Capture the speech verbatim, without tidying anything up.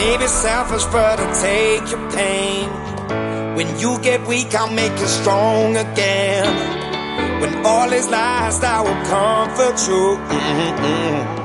may be selfish, but I'll take your pain. When you get weak, I'll make you strong again. When all is lost, I will comfort you. Mm-hmm.